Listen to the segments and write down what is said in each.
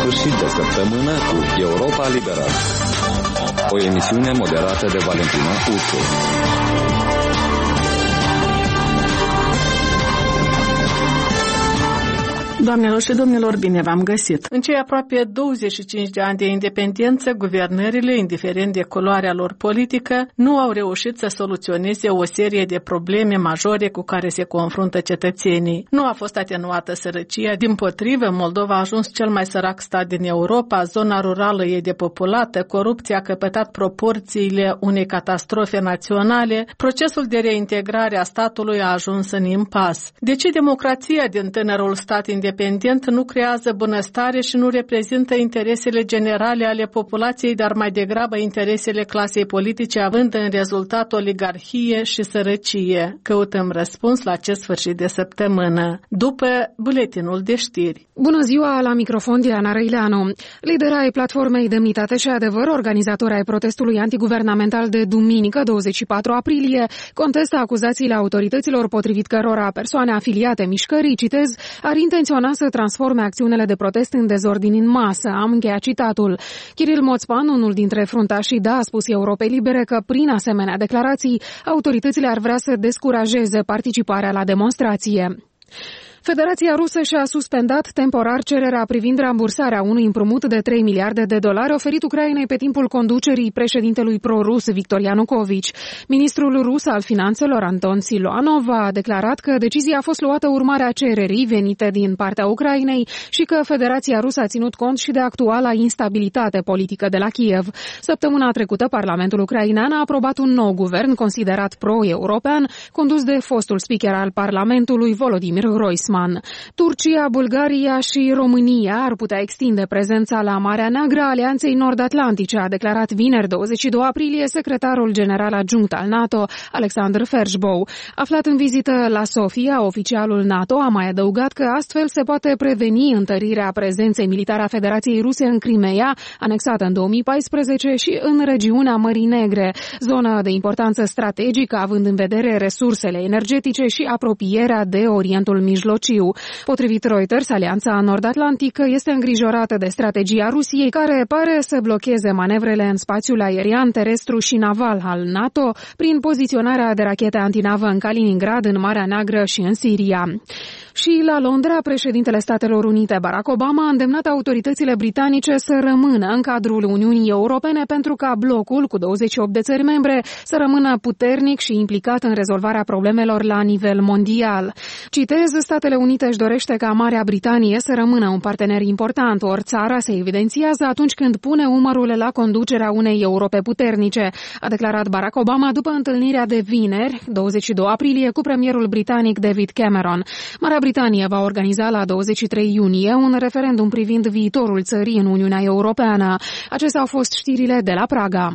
sfârșit de săptămână cu Europa Liberă, o emisiune moderată de Valentina Ursu. Doamnelor și domnilor, bine v-am găsit! În cei aproape 25 de ani de independență, guvernările, indiferent de culoarea lor politică, nu au reușit să soluționeze o serie de probleme majore cu care se confruntă cetățenii. Nu a fost atenuată sărăcia, dimpotrivă, Moldova a ajuns cel mai sărac stat din Europa, zona rurală e depopulată, corupția a căpătat proporțiile unei catastrofe naționale, procesul de reintegrare a statului a ajuns în impas. De ce democrația din tânărul stat independent nu creează bunăstare și nu reprezintă interesele generale ale populației, dar mai degrabă interesele clasei politice, având în rezultat oligarhie și sărăcie? Căutăm răspuns la acest sfârșit de săptămână, după buletinul de știri. Bună ziua, la microfon Diana Răileanu. Lidera ai platformei Demnitate și Adevăr, organizatori ai protestului antiguvernamental de duminică, 24 aprilie, contestă acuzațiile autorităților potrivit cărora persoane afiliate mișcării, citez, ar intenționa să transforme acțiunile de protest în dezordini în masă. Am încheiat citatul. Kiril Moțpan, unul dintre fruntașii, a spus Europei Libere că prin asemenea declarații autoritățile ar vrea să descurajeze participarea la demonstrație. Federația Rusă și-a suspendat temporar cererea privind rambursarea unui împrumut de 3 miliarde de dolari oferit Ucrainei pe timpul conducerii președintelui pro-rus Victor Ianukovici. Ministrul rus al finanțelor Anton Siluanov a declarat că decizia a fost luată urmarea cererii venite din partea Ucrainei și că Federația Rusă a ținut cont și de actuala instabilitate politică de la Kiev. Săptămâna trecută, Parlamentul ucrainean a aprobat un nou guvern considerat pro-european, condus de fostul speaker al Parlamentului Volodymyr Groisman. Turcia, Bulgaria și România ar putea extinde prezența la Marea Neagră a Alianței Nord-Atlantice, a declarat vineri 22 aprilie secretarul general adjunct al NATO, Alexander Fershbow. Aflat în vizită la Sofia, oficialul NATO a mai adăugat că astfel se poate preveni întărirea prezenței militare a Federației Ruse în Crimea, anexată în 2014, și în regiunea Mării Negre, zonă de importanță strategică, având în vedere resursele energetice și apropierea de Orientul Mijlociu. Potrivit Reuters, Alianța Nord-Atlantică este îngrijorată de strategia Rusiei, care pare să blocheze manevrele în spațiul aerian, terestru și naval al NATO prin poziționarea de rachete antinavă în Kaliningrad, în Marea Neagră și în Siria. Și la Londra, președintele Statelor Unite Barack Obama a îndemnat autoritățile britanice să rămână în cadrul Uniunii Europene pentru ca blocul cu 28 de țări membre să rămână puternic și implicat în rezolvarea problemelor la nivel mondial. Citez, Statele Unite își dorește ca Marea Britanie să rămână un partener important, ori țara se evidențiază atunci când pune umărul la conducerea unei Europe puternice, a declarat Barack Obama după întâlnirea de vineri, 22 aprilie, cu premierul britanic David Cameron. Marea Britanie va organiza la 23 iunie un referendum privind viitorul țării în Uniunea Europeană. Acestea au fost știrile de la Praga.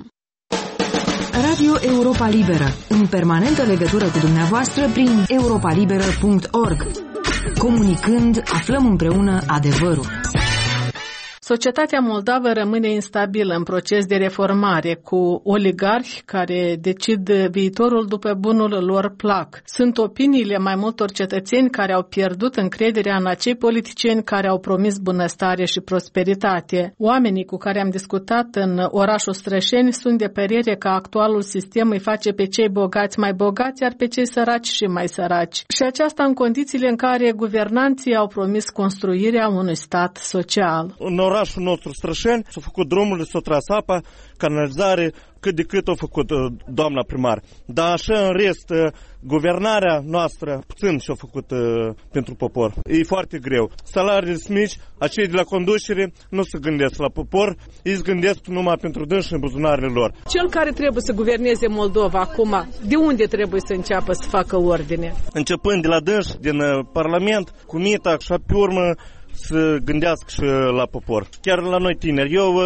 Radio Europa Liberă, în permanentă legătură cu dumneavoastră prin europalibera.org. Comunicând, aflăm împreună adevărul. Societatea moldavă rămâne instabilă în proces de reformare, cu oligarhi care decid viitorul după bunul lor plac. Sunt opiniile mai multor cetățeni care au pierdut încrederea în acei politicieni care au promis bunăstare și prosperitate. Oamenii cu care am discutat în orașul Strășeni sunt de părere că actualul sistem îi face pe cei bogați mai bogați, iar pe cei săraci și mai săraci. Și aceasta în condițiile în care guvernanții au promis construirea unui stat social. În orașul nostru Strășeni s-au făcut drumurile, s-au tras apa, canalizare, cât de cât a făcut doamna primar. Dar așa în rest, guvernarea noastră puțin și-a făcut pentru popor. E foarte greu. Salariile sunt mici, acei de la conducere nu se gândesc la popor, ei se gândesc numai pentru dânsi în buzunarele lor. Cel care trebuie să guverneze Moldova acum, de unde trebuie să înceapă să facă ordine? Începând de la dânsi, din Parlament, cu mita și pe urmă să gândească și la popor. Chiar la noi tineri. Eu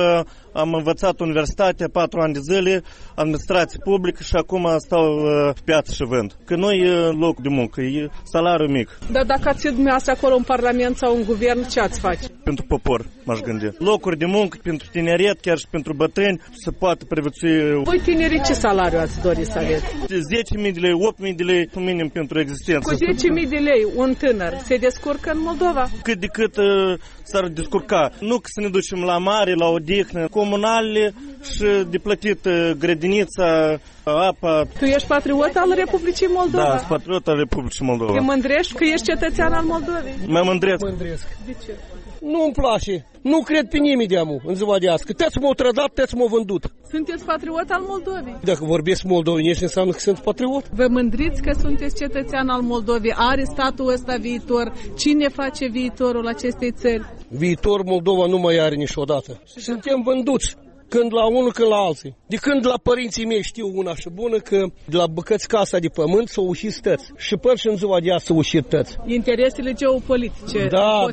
am învățat universitatea 4 ani de zile, administrație publică și acum stau pe piață și vând. Că nu e loc de muncă, e salariu mic. Dar dacă ați fi dumneavoastră acolo în Parlament sau în Guvern, ce ați face? Pentru popor m-aș gândi. Locuri de muncă pentru tineret, chiar și pentru bătrâni, se poate prevățui. Voi tinerii ce salariu ați dori să aveți? 10.000 de lei, 8.000 de lei minim pentru existență. Cu 10.000 de lei un tânăr se descurcă în Moldova? Cât de cât s-ar descurca. Nu că să ne ducem la mare, la odihnă, comunale și de plătit grădinița, apa. Tu ești patriot al Republicii Moldova? Da, sunt patriot al Republicii Moldova. Te mândrești că ești cetățean al Moldovei? Mă mândresc. De ce? Nu-mi place. Nu cred pe nimeni de amu în ziua de azi. Că te-ți m-au trădat, te-ți m-au vândut. Sunteți patriot al Moldovei? Dacă vorbesc moldovenești, înseamnă că sunt patriot. Vă mândriți că sunteți cetățean al Moldovei? Are statul ăsta viitor? Cine face viitorul acestei țări? Viitor Moldova nu mai are niciodată. Suntem vânduți. Când la unul, când la alții. De când la părinții mei știu una și bună că de la bucăți casa de pământ s-au ușit stăți. Și până și în ziua de azi s-au ușit tăți. Interesele geopolitice. Da.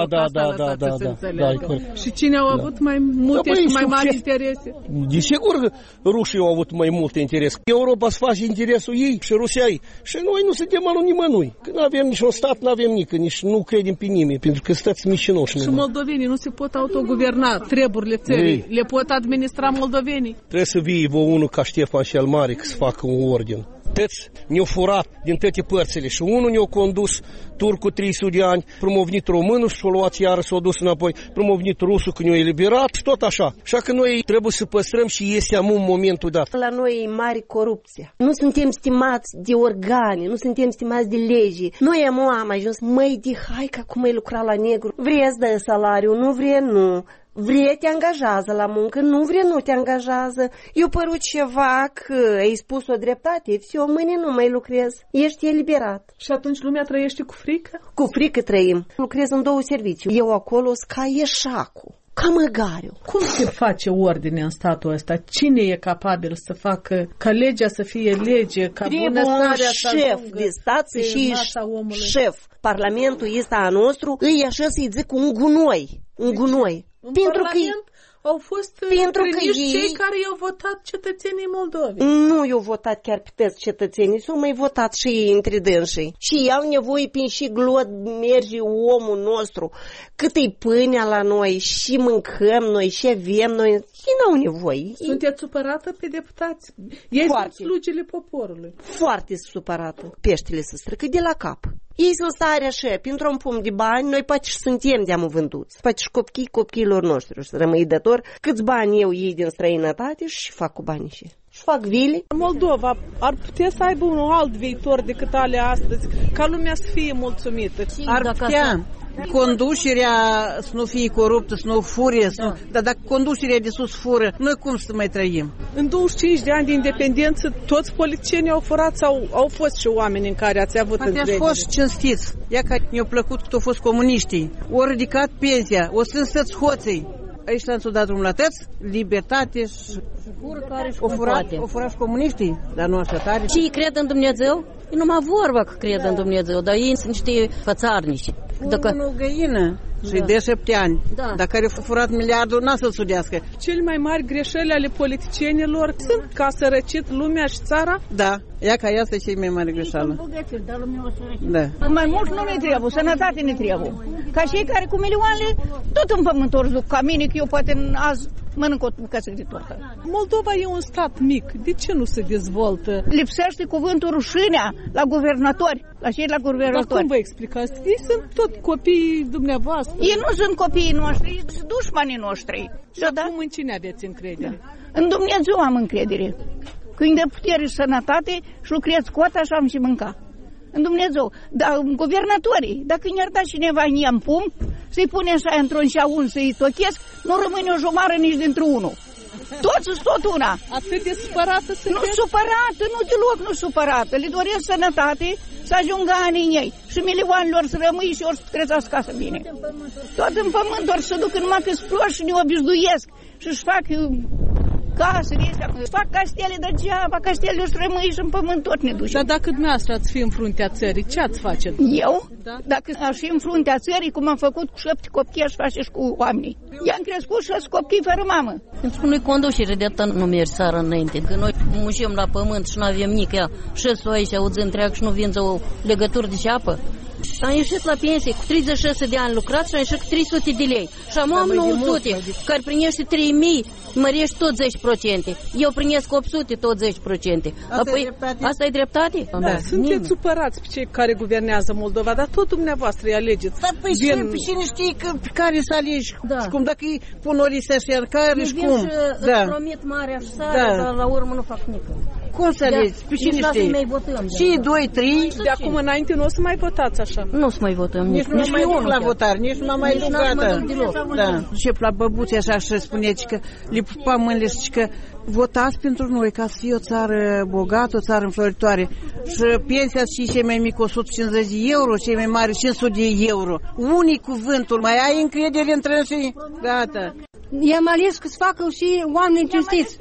Și cine au avut mai multe și mai mari interese? Desigur, rușii au avut mai multe interese. Europa îți face interesul ei și Rusia ei. Și noi nu suntem al nimănui. Că nu avem niciun stat, nu avem nici, nici nu credem pe nimeni, pentru că stați mișinoși. Și moldovenii nu se pot autoguverna treburile țării. Le pot administra moldovenii. Trebuie să vii unul ca Ștefan cel Mare că să facă un ordin. Tăți ne-au furat din toate părțile și unul ne-a condus turcul 300 de ani, promovnit românul și s-a luat iară, s-a dus înapoi, promovnit rusul că ne-a eliberat și tot așa. Așa că noi trebuie să păstrăm și este în momentul dat. La noi e mare corupție. Nu suntem stimați de organe, nu suntem stimați de legi. Noi am ajuns, măi, de hai că acum ai lucrat la negru. Vrei să dai salariu, nu vrei, nu. Vrei, te angajează la muncă, nu vrei, nu te angajează. Eu părut ceva că ai spus o dreptate, eu mâine nu mai lucrez, ești eliberat. Și atunci lumea trăiește cu frică? Cu frică trăim. Lucrez în 2 servicii. Eu acolo sunt ca ieșacul, ca măgariu. Cum se face ordine în statul ăsta? Cine e capabil să facă ca legea să fie lege, ca bunăstarea să ajungă șef de stat și șef. Parlamentul este a nostru, îi așa să-i zic un gunoi. Un gunoi. În Parlament au fost cei care i-au votat cetățenii Moldovei. Nu i-au votat chiar pe toți cetățenii, s-au mai votat și ei între dânsii. Și ei au nevoie prin și glot merge omul nostru. Cât e pâinea la noi, și mâncăm noi, și avem noi. Ei n-au nevoie. Sunteți supărată pe deputați? Ei sunt slugile poporului. Foarte supărată. Peștele se strică de la cap. Ei sunt stare așa, pentru un pumn de bani, noi poate și suntem de-am vânduți. Poate și copiilor noștri să rămâi dător. Câți bani eu iei din străinătate și fac cu banii și fac vile. Moldova ar putea să aibă un alt viitor decât ale astăzi, ca lumea să fie mulțumită. Ar putea. Conducerea să nu fie coruptă, să nu fure, dar dacă conducerea de sus fură, noi cum să mai trăim? În 25 de ani de independență, toți politicienii au furat sau au fost și oameni în care ați avut încredere? Ați fost cinstiți. Ia că mi-a plăcut că au fost comuniștii. Au ridicat pensia, o strâns tăți hoții. Aici s-a dat drumul la tăți, libertate și o furat și comuniștii, dar nu așa tare. Și ei cred în Dumnezeu? E numai vorba că cred în Dumnezeu, dar ei sunt niște fățarnici. Unul găină și de 7 ani. Da. Dacă are furat miliardul, n-a să-l sudească. Cele mai mari greșeli ale politicienilor sunt că a sărăcit lumea și țara? Da. Ia că asta e cea mai mare greșeală. Da. Mai mult nu ne trebuie, sănătate ne trebuie. Ca cei care cu milioanele tot în pământ ori duc ca mine, că eu poate azi mănânc o bucată de tortă. Moldova e un stat mic. De ce nu se dezvoltă? Lipsește cuvântul rușinea la guvernatori, la cei la guvernatori. Dar cum vă explicați? Ei sunt tot copiii dumneavoastră. Ei nu sunt copiii noștri, sunt dușmanii noștri. Și acum în cine aveți încredere? În Dumnezeu am încredere. Când de putere și sănătate și lucrez cota și am și mânca. În Dumnezeu. Dar guvernatorii, dacă ne-ar da cineva în ea în pumn, să-i pune așa într-un șaun să-i tochesc, nu rămâne o jomară nici dintr-o unul. Toți sunt tot una. Atât de supărată sunteți? Nu supărată, nu deloc nu supărată. Le doresc sănătate, să ajungă anii în ei. Și milioanelor să rămâi și ori să trezească acasă bine. Tot în pământ ori să duc numai că-s proști și ne obișnuiesc. Și-și fac casele astea, fac castele degeaba, castelele își rămâi și în pământ tot ne duce. Dar dacă dumneavoastră ați fi în fruntea țării, ce ați face? Eu? Da. Dacă aș fi în fruntea țării, cum am făcut cu 7 copii, aș face și cu oamenii. I-am crescut 6 copii fără mamă. Pentru că noi conducere de atât nu mergi țara înainte, că noi muncim la pământ și nu avem nici și s-o aici o zi întreagă și nu vinzi o legătură de apă. Am ieșit la pensie, cu 36 de ani lucrat și am ieșit cu 300 de lei. Și am 900, care primește 3000, mărești tot 10%. Eu primesc 800, tot 10%. Apoi, asta e dreptate? Da. Sunteți supărați pe cei care guvernează Moldova, dar tot dumneavoastră îi alegeți. Dar păi cine știe pe care să alegi? Da. Cum dacă îi pun o listă așa, care și cum? Îți promit marea și sarea, dar la urmă nu fac nică. Cum să alegi? Pe cine știe? Și 2, 3. De acum înainte nu o să mai votați așa. Nu o să mai votăm nici nu mai duc la votare, nici nu m-am mai duc gata. Da. Și la băbuți așa și spuneți că le pupa mâinile și că votați pentru noi ca să fie o țară bogată, o țară înfloritoare. Și pensia și cei mai mici 150 de euro, cei mai mari 500 de euro. Unii cuvântul, mai ai încredere între noi? Gata. I-am ales că să facă și oameni cinstiți.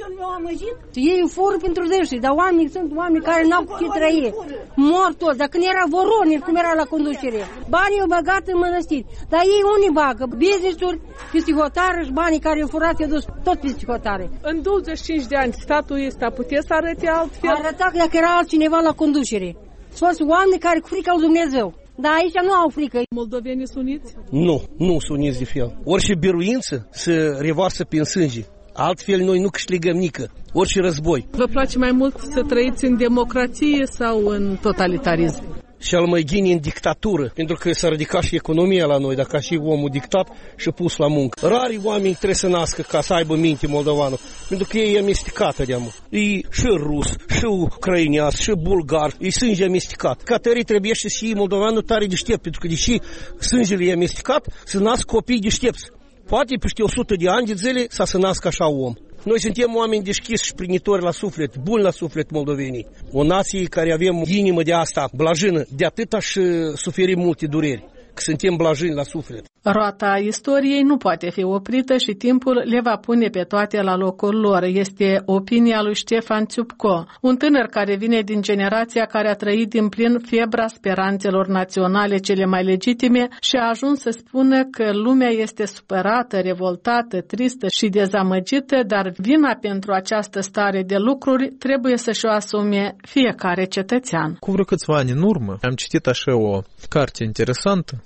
Ei fură pentru dânsii, dar oamenii sunt oameni care n-au cu ce trăie. Mor toți, dar când era voroni, cum era la conducere. Banii au băgat în mănăstiri, dar ei unii bagă business-uri, peste hotare și banii care au furat i-au dus tot peste hotare. În 25 de ani statul ăsta putea să arăte altfel? Arăta că dacă era altcineva la conducere. Sunt fost oameni care cu frica lui Dumnezeu. Dar aici nu au frică. Moldovenii sunt uniți? Nu sunt uniți de fel. Orice biruință se revarsă prin sânge. Altfel noi nu câștigăm nică. Orice război. Vă place mai mult să trăiți în democrație sau în totalitarism? Cel mai gine în dictatură, pentru că s-a ridicat și economia la noi, dacă și omul dictat și pus la muncă. Rari oameni trebuie să nască ca să aibă minte moldovanul, pentru că ei e amestecată de-amă. E și rus, și ucrainean, și bulgar, e sânge amestecat. Ca tării trebuie și moldovanul tare deștept, pentru că deși sângele e amestecat, să nasc copii deștepți. Poate peste 100 de ani de zile să nască așa om. Noi suntem oameni deschiși și prinitori la suflet, buni la suflet moldovenii. O nație care avem inimă de asta, blajină, de atâta și suferim multe dureri, că suntem blajini la suflet. Roata istoriei nu poate fi oprită și timpul le va pune pe toate la locul lor. Este opinia lui Ștefan Țiupco, un tânăr care vine din generația care a trăit din plin febra speranțelor naționale cele mai legitime și a ajuns să spună că lumea este supărată, revoltată, tristă și dezamăgită, dar vina pentru această stare de lucruri trebuie să și-o asume fiecare cetățean. Cu vreo câțiva ani în urmă am citit așa o carte interesantă,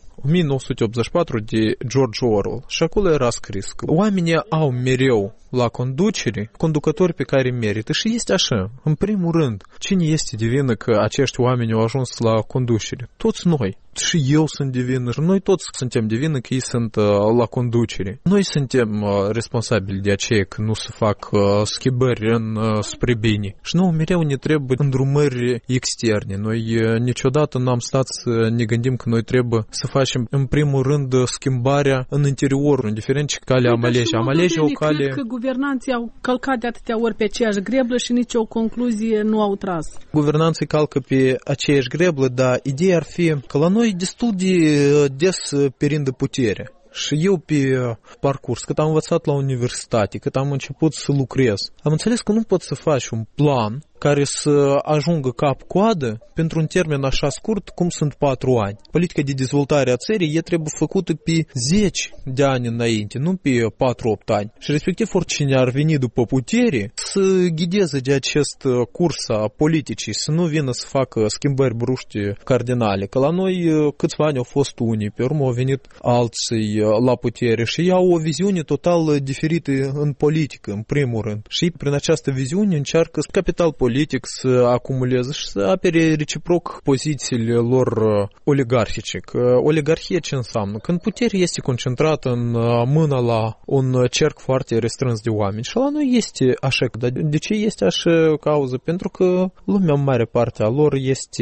1984 de George Orwell, și acolo era scris că oamenii au mereu la conducere conducători pe care merită și este așa. În primul rând, cine este de vină că acești oameni au ajuns la conducere? Toți noi. Și eu sunt de vină și noi toți suntem de vină că ei sunt la conducere. Noi suntem responsabili de aceea că nu se fac schimbări spre bine. Și nouă mereu ne trebuie îndrumări externe. Noi niciodată n-am stat să ne gândim că noi trebuie să facem în primul rând schimbarea în interiorul, indiferent ce cale am alege. Am alege o cale... Cred că guvernanții au călcat de atâtea ori pe aceeași greblă și nici o concluzie nu au tras. Guvernanții calcă pe aceeași greblă, dar ideea ar fi că la noi destul de des perindă puterea. Și eu pe parcurs, cât am învățat la universitate, cât am început să lucrez, am înțeles că nu poți să faci un plan care să ajungă cap-coadă pentru un termen așa scurt cum sunt 4 ani. Politica de dezvoltare a țării trebuie făcută pe 10 de ani înainte, nu pe 4-8 ani. Și respectiv oricine ar veni după putere să ghideze de acest curs a politicii, să nu vină să facă schimbări bruște cardinale. Că la noi câțiva ani au fost unii, pe urmă au venit alții la putere și ei au o viziune total diferită în politică, în primul rând. Și prin această viziune încearcă capital politic să acumuleze și să apere reciproc pozițiile lor oligarhice. Că oligarhie ce înseamnă? Când puterea este concentrată în mână la un cerc foarte restrâns de oameni. Și la noi este așa. Dar de ce este așa cauză? Pentru că lumea în mare parte a lor este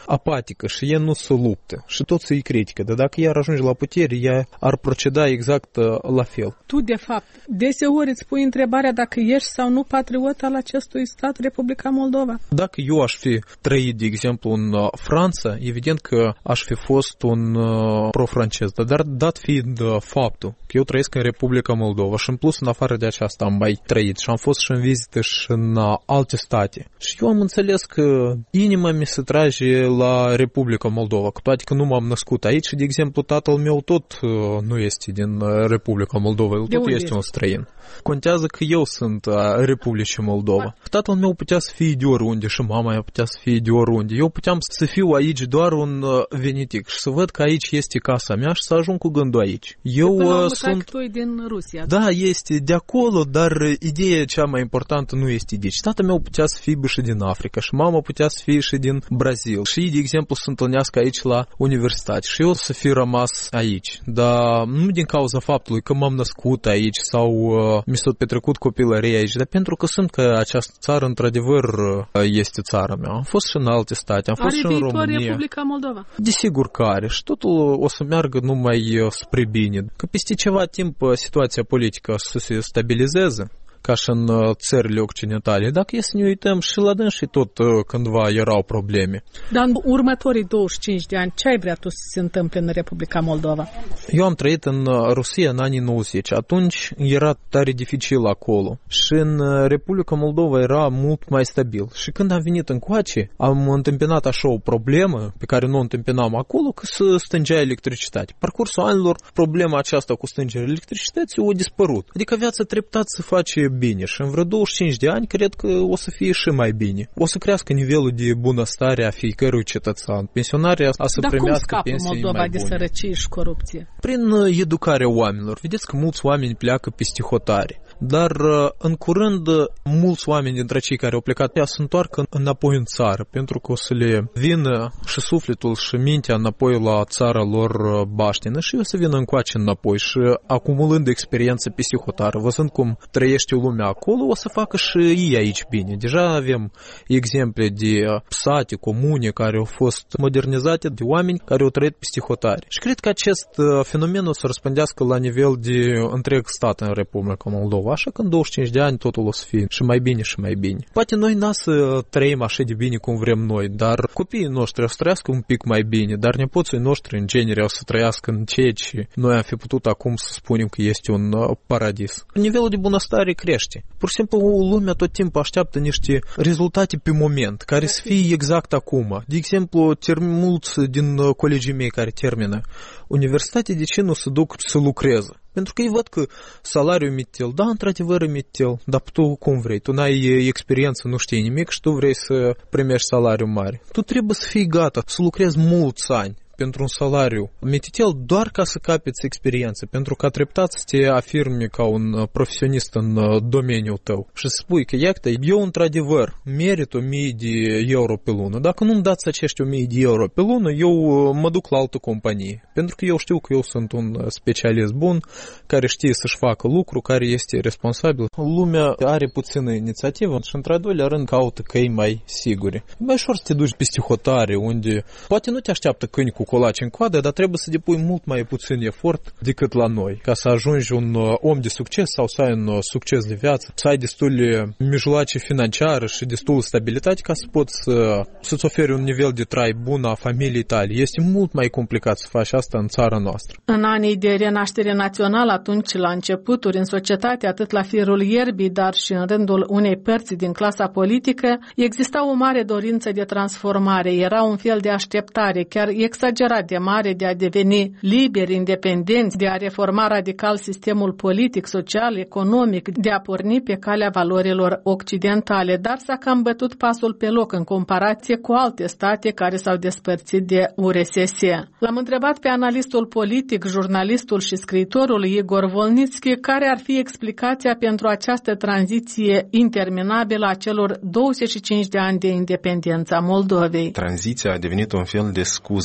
apatică și ea nu se luptă și tot să-i critică. Dar dacă ea ar ajunge la putere, ea ar proceda exact la fel. Tu, de fapt, deseori îți pui întrebarea dacă ești sau nu patriot al acestui stat, Republica Moldova. Dacă eu aș fi trăit, de exemplu, în Franța, evident că aș fi fost un pro-francez. Dar dat fiind faptul că eu trăiesc în Republica Moldova și în plus, în afară de aceasta, am mai trăit și am fost și în vizită și în alte state. Și eu am înțeles că inima mi se trage la Republica Moldova, cu toate că nu m-am născut aici. De exemplu, tatăl meu tot nu este din Republica Moldova, el tot este un străin. Contează că eu sunt Republicii Moldova. Tatăl meu putea să fie de oriunde și mama mea putea să fie de oriunde. Eu puteam să fiu aici doar un venitic și să văd că aici este casa mea și să ajung cu gândul aici. Eu sunt... Tu din Rusia. Da, este de acolo, dar ideea cea mai importantă nu este de aici. Tatăl meu putea să fie și din Africa și mama putea să fie și din Brazil. Și ei, de exemplu, să întâlnească aici la universitate și eu să fi rămas aici. Dar nu din cauza faptului că m-am născut aici sau mi s-a petrecut copilăria aici, dar pentru că sunt că această țară, într-adevăr, este țara mea. Am fost și în alte state, am fost și în România. Republica Moldova? Desigur că are și totul o să meargă numai spre bine. Că peste ceva timp situația politică să se stabilizeze, ca și în țările occidentale. Dacă e să ne uităm și la dânsii tot cândva erau probleme. Dar în următorii 25 de ani, ce ai vrea tu să se întâmple în Republica Moldova? Eu am trăit în Rusia în anii 90. Atunci era tare dificil acolo. Și în Republica Moldova era mult mai stabil. Și când am venit încoace, am întâmpinat așa o problemă pe care nu o întâmpinam acolo, că se stângea electricitate. Parcursul anilor, problema aceasta cu stângerea electricității a dispărut. Adică viața treptat se face bine și în vreo 25 de ani cred că o să fie și mai bine. O să crească nivelul de bunăstare a fiecărui cetățean. Pensionarii a să primească pensii mai bune. Dar cum scapă Moldova de sărăcie și corupție? Prin educarea oamenilor. Vedeți că mulți oameni pleacă peste hotare. Dar în curând mulți oameni dintre cei care au plecat ea se întoarcă înapoi în țară, pentru că o să le vină și sufletul și mintea înapoi la țara lor baștină și o să vină încoace înapoi și acumulând experiență peste hotară, văzând cum trăiește lumea acolo, o să facă și ei aici bine. Deja avem exemple de sate, comune care au fost modernizate de oameni care au trăit peste hotare. Și cred că acest fenomen o să răspândească la nivel de întreg stat în Republica Moldova. Așa că în 25 de ani totul o să fie și mai bine și mai bine. Poate noi n-a să trăim așa de bine cum vrem noi, dar copiii noștri o să trăiască un pic mai bine, dar nepoții noștri în genere o să trăiască în ceea ce noi am fi putut acum să spunem că este un paradis. Nivelul de bunăstare crește. Pur și simplu lumea tot timpul așteaptă niște rezultate pe moment, care să fie exact acum. De exemplu, mulți din colegii mei care termină universitatea, de ce nu se duc să lucreze? Pentru că ei văd că salariul mitel, da, într-adevăr mitel, dar tu cum vrei? Tu n-ai experiență, nu știi nimic și tu vrei să primești salariu mare. Tu trebuie să fii gata, să lucrezi mulți ani pentru un salariu mititel doar ca să capeți experiență, pentru ca treptat să te afirmi ca un profesionist în domeniul tău și să spui că iată, eu într-adevăr merit 1000 de euro pe lună. Dacă nu-mi dați acești 1000 de euro pe lună, eu mă duc la altă companie, pentru că eu știu că eu sunt un specialist bun, care știe să-și facă lucru, care este responsabil. Lumea are puțină inițiativă și într-al-doilea rând caută căi mai sigure. Mai ușor să te duci peste hotare, unde poate nu te așteaptă câini cu colaci în coadă, dar trebuie să depui mult mai puțin efort decât la noi, ca să ajungi un om de succes sau să ai un succes de viață, să ai destule mijloace financiare și destul stabilitate ca să poți să-ți oferi un nivel de trai bun a familiei tale. Este mult mai complicat să faci asta în țara noastră. În anii de renaștere națională, atunci la începuturi în societate, atât la firul ierbii, dar și în rândul unei părți din clasa politică, exista o mare dorință de transformare, era un fel de așteptare, chiar exagerat de mare de a deveni liberi, independenți, de a reforma radical sistemul politic, social, economic, de a porni pe calea valorilor occidentale, dar s-a cam bătut pasul pe loc în comparație cu alte state care s-au despărțit de URSS. L-am întrebat pe analistul politic, jurnalistul și scriitorul Igor Volnitski care ar fi explicația pentru această tranziție interminabilă a celor 25 de ani de independență a Moldovei. Tranziția a devenit un fel de scuză atât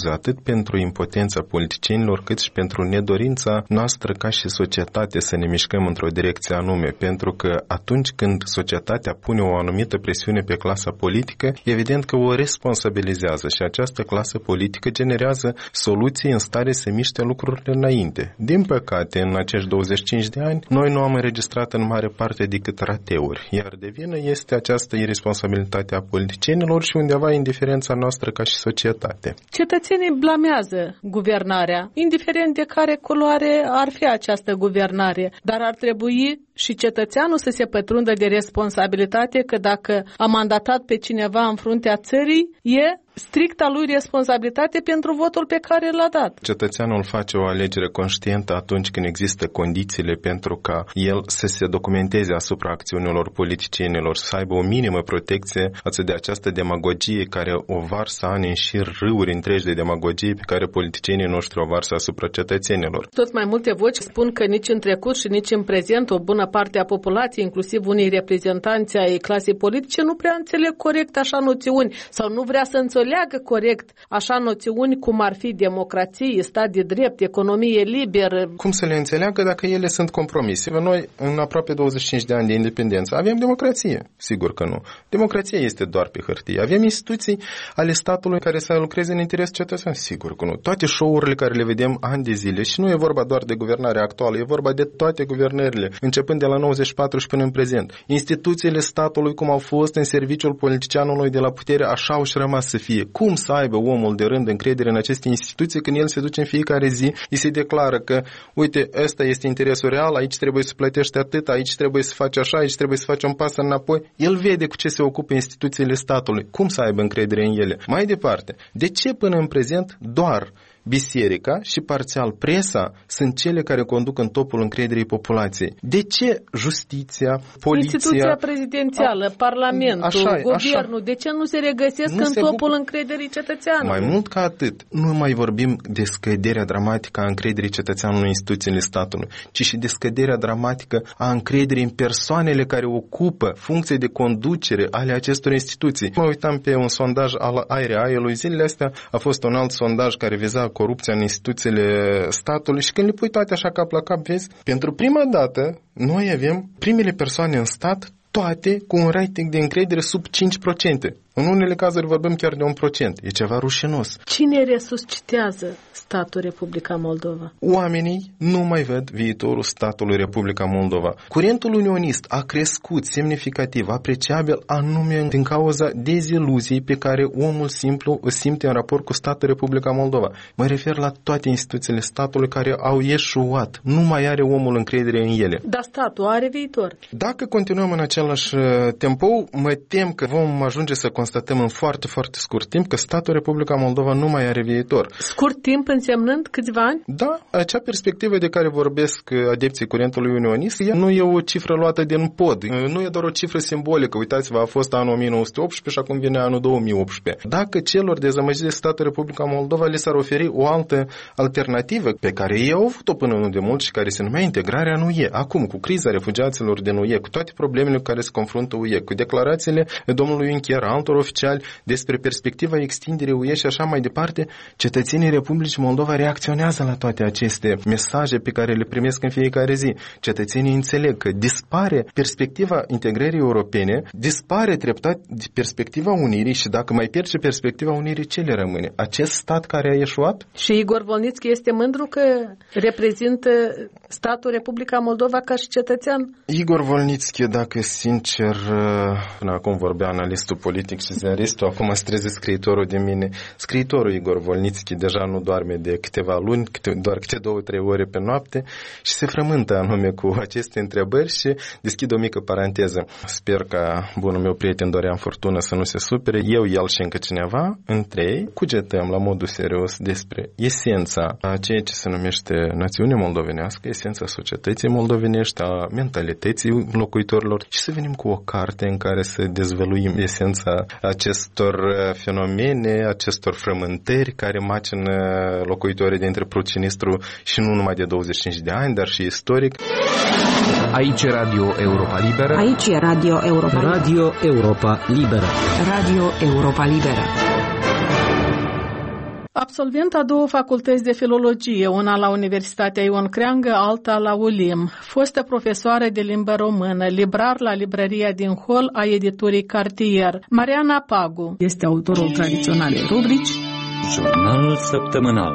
pentru impotența politicienilor, cât și pentru nedorința noastră ca și societate să ne mișcăm într-o direcție anume, pentru că atunci când societatea pune o anumită presiune pe clasa politică, evident că o responsabilizează și această clasă politică generează soluții în stare să miște lucrurile înainte. Din păcate, în acești 25 de ani, noi nu am înregistrat în mare parte decât rateuri, iar de vină este această irresponsabilitate a politicienilor și undeva indiferența noastră ca și societate. Cetățenii blamează guvernarea, indiferent de care culoare ar fi această guvernare, dar ar trebui și cetățeanul să se pătrundă de responsabilitate că dacă a mandatat pe cineva în fruntea țării, e strict a lui responsabilitate pentru votul pe care l-a dat. Cetățeanul face o alegere conștientă atunci când există condițiile pentru ca el să se documenteze asupra acțiunilor politicienilor, să aibă o minimă protecție față de această demagogie care o varsă ani în șir, râuri întregi de demagogie pe care politicienii noștri o varsă asupra cetățenilor. Tot mai multe voci spun că nici în trecut și nici în prezent o bună parte a populației, inclusiv unii reprezentanți ai clasei politice, nu prea înțeleg corect așa noțiuni sau nu vrea să înțeleagă corect așa noțiuni cum ar fi democrație, stat de drept, economie liberă. Cum să le înțeleagă dacă ele sunt compromise? Noi, în aproape 25 de ani de independență, avem democrație? Sigur că nu. Democrația este doar pe hârtie. Avem instituții ale statului care să lucreze în interes cetățean? Sigur că nu. Toate show-urile care le vedem ani de zile, și nu e vorba doar de guvernarea actuală, e vorba de toate guvernările, începând de la 94 și până în prezent. Instituțiile statului, cum au fost în serviciul politicianului de la putere, așa au și rămas să fie. Cum să aibă omul de rând încredere în aceste instituții când el se duce în fiecare zi, îi se declară că, uite, ăsta este interesul real, aici trebuie să plătești atât, aici trebuie să faci așa, aici trebuie să faci un pas înapoi. El vede cu ce se ocupă instituțiile statului. Cum să aibă încredere în ele? Mai departe, de ce până în prezent doar biserica și parțial presa sunt cele care conduc în topul încrederii populației? De ce justiția, poliția... Instituția prezidențială, parlamentul, guvernul, de ce nu se regăsesc în topul încrederii cetățeanului? Mai mult ca atât, nu mai vorbim de scăderea dramatică a încrederii cetățeanului în instituțiile statului, ci și de scăderea dramatică a încrederii în persoanele care ocupă funcții de conducere ale acestor instituții. Mă uitam pe un sondaj al ARE-lui zilele astea, a fost un alt sondaj care viza corupția în instituțiile statului și când le pui toate așa cap la cap, vezi, pentru prima dată noi avem primele persoane în stat toate cu un rating de încredere sub 5%. În unele cazuri vorbim chiar de 1%. E ceva rușinos. Cine resuscitează statul Republica Moldova? Oamenii nu mai văd viitorul statului Republica Moldova. Curentul unionist a crescut semnificativ, apreciabil, anume din cauza deziluziei pe care omul simplu o simte în raport cu statul Republica Moldova. Mă refer la toate instituțiile statului care au eșuat. Nu mai are omul încredere în ele. Dar statul are viitor. Dacă continuăm în același tempo, mă tem că vom ajunge să constatăm în foarte, foarte scurt timp că statul Republica Moldova nu mai are viitor. Scurt timp însemnând câțiva ani? Da, acea perspectivă de care vorbesc adepții curentului unionist nu e o cifră luată din pod, nu e doar o cifră simbolică. Uitați-vă, a fost anul 1918 și acum vine anul 2018. Dacă celor dezamăgiți de statul Republica Moldova le s-ar oferi o altă alternativă pe care ei au avut-o până nu de mult și care se numea integrarea în UE, acum cu criza refugiaților din UE, cu toate problemele cu care se confruntă UE, cu declarațiile domnului Juncker, altor oficiali despre perspectiva extinderii UE și așa mai departe, cetățenii Republicii Moldova reacționează la toate aceste mesaje pe care le primesc în fiecare zi. Cetățenii înțeleg că dispare perspectiva integrării europene, dispare treptat perspectiva unirii și dacă mai pierde perspectiva unirii, ce le rămâne? Acest stat care a eșuat? Și Igor Volnițchi este mândru că reprezintă statul Republica Moldova ca și cetățean? Igor Volnițchi, dacă sincer, până acum vorbea analistul politic și ziaristul, acum se treze scriitorul de mine. Scriitorul Igor Volnițchi deja nu doarme de câteva luni, doar câte 2-3 ore pe noapte și se frământă anume cu aceste întrebări și deschid o mică paranteză. Sper ca bunul meu prieten Dorian Fortună să nu se supere. Eu, el și încă cineva, între ei, cugetăm la modul serios despre esența a ceea ce se numește națiune moldovenească, esența societății moldovenești, a mentalității locuitorilor și să venim cu o carte în care să dezvăluim esența acestor fenomene, acestor frământări care macină locuitorii dintre Prucinistru și nu numai de 25 de ani, dar și istoric. Aici e Radio Europa Liberă. Aici e Radio Europa Liberă. Radio Europa Liberă. Radio Europa Liberă. Absolvent a două facultăți de filologie, una la Universitatea Ion Creangă, alta la ULIM. Fostă profesoară de limbă română, librar la librăria din Hol a editurii Cartier. Mariana Pagu este autorul tradiționalei rubrici Jurnal săptămânal.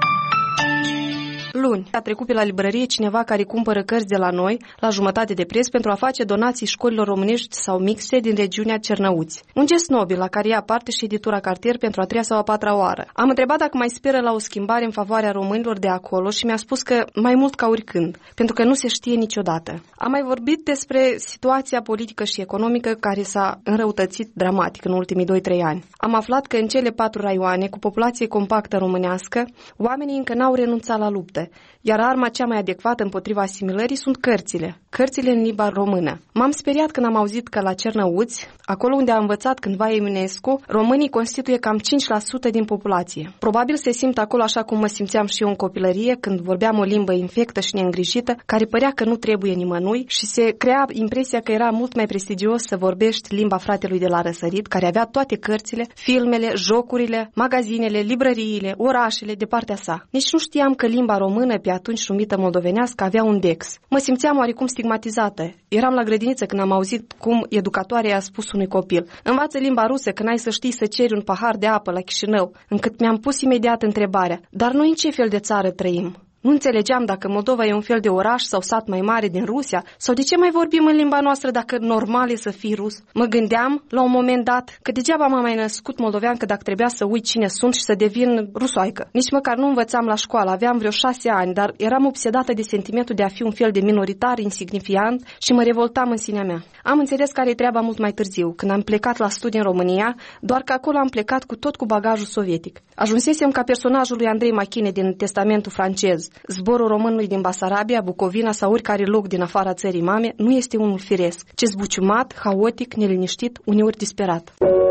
Luni a trecut pe la librărie cineva care cumpără cărți de la noi la jumătate de preț pentru a face donații școlilor românești sau mixte din regiunea Cernăuți. Un gest nobil la care ia parte și editura Cartier pentru a treia sau a patra oară. Am întrebat dacă mai speră la o schimbare în favoarea românilor de acolo și mi-a spus că mai mult ca oricând, pentru că nu se știe niciodată. Am mai vorbit despre situația politică și economică care s-a înrăutățit dramatic în ultimii 2-3 ani. Am aflat că în cele 4 raioane cu populație compactă românească, oamenii încă n-au renunțat la lupte. Iar arma cea mai adecvată împotriva asimilării sunt cărțile în limba română. M-am speriat când am auzit că la Cernăuți, acolo unde a învățat cândva Eminescu, românii constituie cam 5% din populație. Probabil se simt acolo așa cum mă simțeam și eu în copilărie, când vorbeam o limbă infectă și neîngrijită, care părea că nu trebuie nimănui și se crea impresia că era mult mai prestigios să vorbești limba fratelui de la răsărit, care avea toate cărțile, filmele, jocurile, magazinele, librăriile, orașele de partea sa. Nici nu știam că limba română, pe atunci numită moldovenească, avea un dex. Mă simțeam oarecum stigmatizată. Eram la grădiniță când am auzit cum educatoarea i-a spus unui copil: învață limba rusă că n-ai să știi să ceri un pahar de apă la Chișinău, încât mi-am pus imediat întrebarea: dar noi în ce fel de țară trăim? Nu înțelegeam dacă Moldova e un fel de oraș sau sat mai mare din Rusia, sau de ce mai vorbim în limba noastră dacă normal e să fii rus. Mă gândeam, la un moment dat, că degeaba m-am mai născut moldoveancă dacă trebuia să uit cine sunt și să devin rusoaică. Nici măcar nu învățam la școală, aveam vreo 6 ani, dar eram obsedată de sentimentul de a fi un fel de minoritar insignifiant și mă revoltam în sinea mea. Am înțeles care e treaba mult mai târziu, când am plecat la studii în România, doar că acolo am plecat cu tot cu bagajul sovietic. Ajunsesem ca personajul lui Andrei Machine din Testamentul francez. Zborul românului din Basarabia, Bucovina sau oricare loc din afara țării mame nu este unul firesc, ci zbuciumat, haotic, neliniștit, uneori disperat.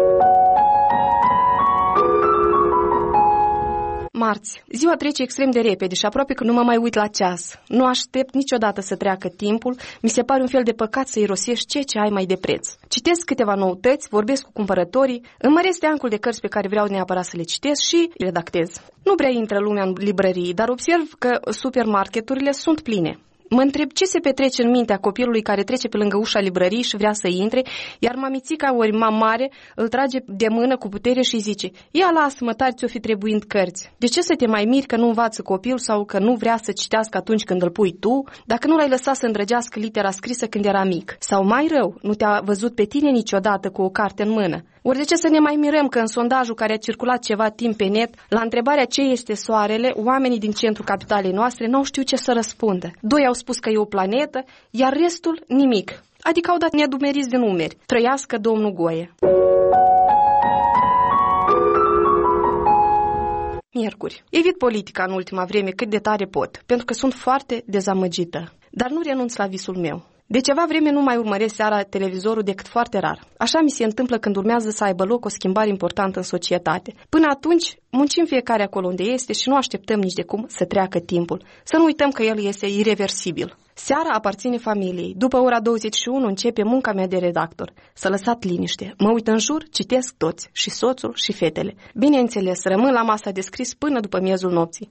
Marți. Ziua trece extrem de repede și aproape că nu mă mai uit la ceas. Nu aștept niciodată să treacă timpul, mi se pare un fel de păcat să irosești ceea ce ai mai de preț. Citesc câteva noutăți, vorbesc cu cumpărătorii, îmăresc teancul de cărți pe care vreau neapărat să le citesc și redactez. Nu prea intră lumea în librării, dar observ că supermarketurile sunt pline. Mă întreb ce se petrece în mintea copilului care trece pe lângă ușa librăriei și vrea să intre, iar mamițica ori mare îl trage de mână cu putere și îi zice: ia lasă-mă, tare ți-o fi trebuind cărți. De ce să te mai miri că nu învață copilul sau că nu vrea să citească atunci când îl pui tu, dacă nu l-ai lăsat să îndrăgească litera scrisă când era mic? Sau mai rău, nu te-a văzut pe tine niciodată cu o carte în mână? Ori de ce să ne mai mirăm că în sondajul care a circulat ceva timp pe net, la întrebarea ce este soarele, oamenii din centrul capitalei noastre n-au știut ce să răspundă. 2 au spus că e o planetă, iar restul nimic. Adică au dat neadumeriți de numeri. Trăiască domnul Goie. Miercuri. Evit politica în ultima vreme cât de tare pot, pentru că sunt foarte dezamăgită. Dar nu renunț la visul meu. De ceva vreme nu mai urmăresc seara televizorul decât foarte rar. Așa mi se întâmplă când urmează să aibă loc o schimbare importantă în societate. Până atunci, muncim fiecare acolo unde este și nu așteptăm nici de cum să treacă timpul. Să nu uităm că el este ireversibil. Seara aparține familiei. După ora 21 începe munca mea de redactor. Să lăsat liniște. Mă uit în jur, citesc toți, și soțul și fetele. Bineînțeles, rămân la masa de scris până după miezul nopții.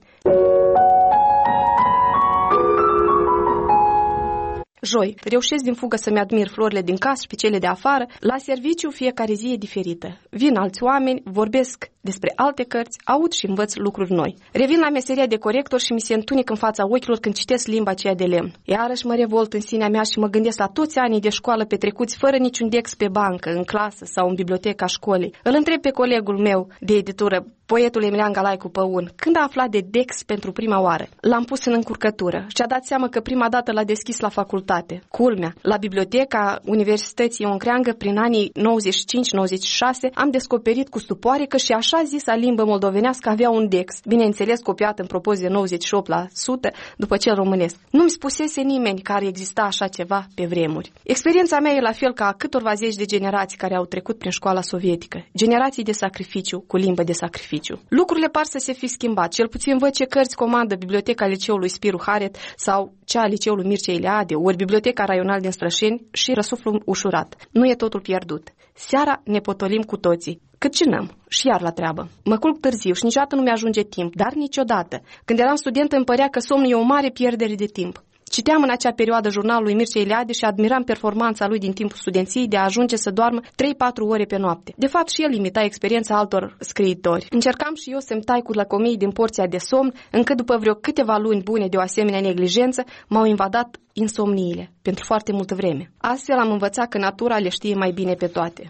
Joi, reușesc din fugă să-mi admir florile din casă și pe cele de afară. La serviciu fiecare zi e diferită. Vin alți oameni, vorbesc despre alte cărți, aud și învăț lucruri noi. Revin la meseria de corector și mi se întunec în fața ochilor când citesc limba aceea de lemn. Iarăși mă revolt în sinea mea și mă gândesc la toți anii de școală petrecuți fără niciun dex pe bancă, în clasă sau în biblioteca școlii. Îl întreb pe colegul meu de editură, poetul Emilian Galaicu Păun, când a aflat de dex pentru prima oară. L-am pus în încurcătură și a dat seama că prima dată l-a deschis la facultate. Culmea, la biblioteca Universității Ion Creangă, prin anii 95-96, am descoperit cu stupoare că și așa zisa limbă moldovenească avea un dex, bineînțeles copiat în propoziție de 98% după cel românesc. Nu-mi spusese nimeni că ar exista așa ceva pe vremuri. Experiența mea e la fel ca a câtorva zeci de generații care au trecut prin școala sovietică. Generații de sacrificiu cu limbă de sacrificiu. Lucrurile par să se fi schimbat, cel puțin văd ce cărți comandă biblioteca liceului Spiru Haret sau cea a liceului Mircea Eliade, ori biblioteca raională din Strășeni și răsuflu ușurat. Nu e totul pierdut. Seara ne potolim cu toții. Cât cenăm și iar la treabă. Mă culc târziu și niciodată nu mi-ajunge timp, dar niciodată. Când eram student îmi părea că somnul e o mare pierdere de timp. Citeam în acea perioadă jurnalul lui Mircea Eliade și admiram performanța lui din timpul studenției de a ajunge să doarmă 3-4 ore pe noapte. De fapt, și el imita experiența altor scriitori. Încercam și eu să-mi tai cu lăcomii din porția de somn, încât după vreo câteva luni bune de o asemenea neglijență, m-au invadat insomniile pentru foarte multă vreme. Astfel am învățat că natura le știe mai bine pe toate.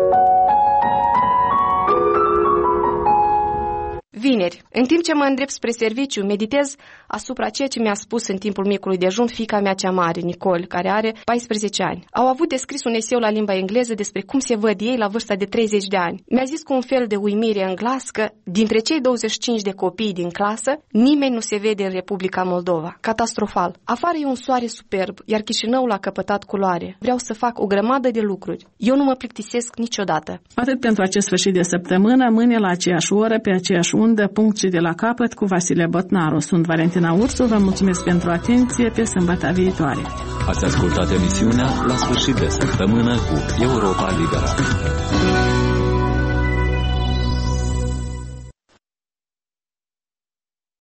Vineri, în timp ce mă îndrept spre serviciu, meditez asupra ceea ce mi-a spus în timpul micului dejun fiica mea cea mare, Nicole, care are 14 ani. Au avut de scris un eseu la limba engleză despre cum se văd ei la vârsta de 30 de ani. Mi-a zis cu un fel de uimire în glas că, dintre cei 25 de copii din clasă, nimeni nu se vede în Republica Moldova. Catastrofal. Afară e un soare superb, iar Chișinăul a căpătat culoare. Vreau să fac o grămadă de lucruri. Eu nu mă plictisesc niciodată. Atât pentru acest sfârșit de săptămână, mâine la aceeași oră, pe aceeași undă, punct și de la capăt, cu Vasile Botnaru. Sunt Valentina Ursu, vă mulțumesc pentru atenție, pe sâmbătă viitoare. Ați ascultat emisiunea La sfârșit de săptămână cu Europa Liberă.